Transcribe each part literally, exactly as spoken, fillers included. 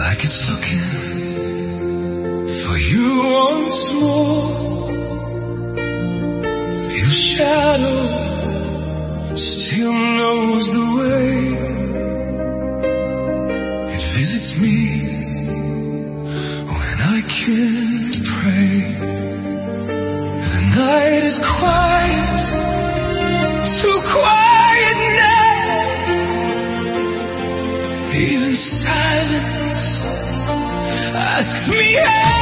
like it's looking for you once more. Your shadow still knows the way. It visits me when I can't pray. The night is quiet, too quiet now. Even silence asks me how.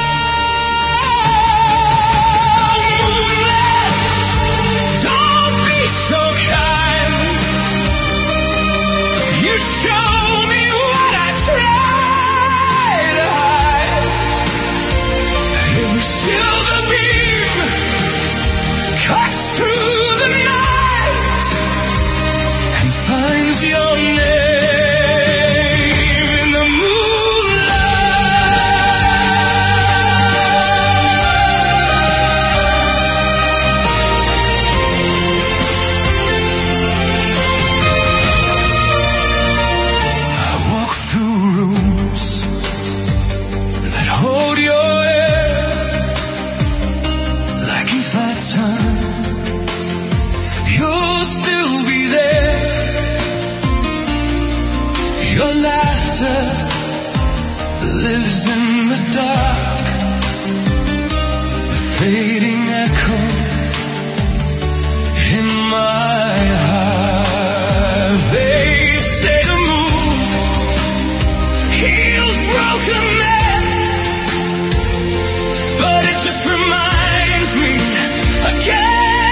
Your laughter lives in the dark, a fading echo in my heart. They say the moon heals broken men, but it just reminds me again.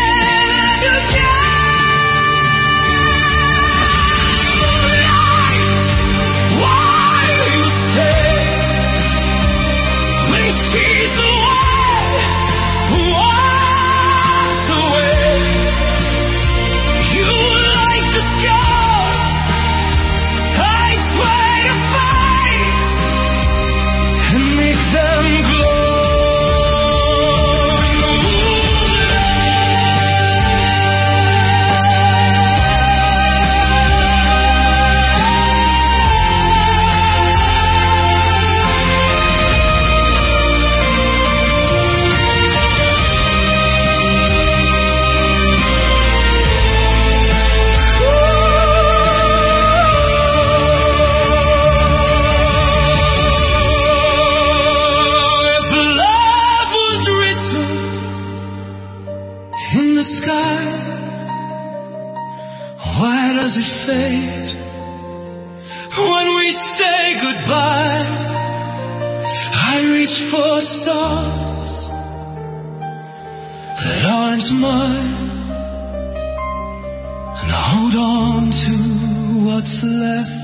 In the sky, why does it fade when we say goodbye? I reach for stars that aren't mine, and I hold on to what's left.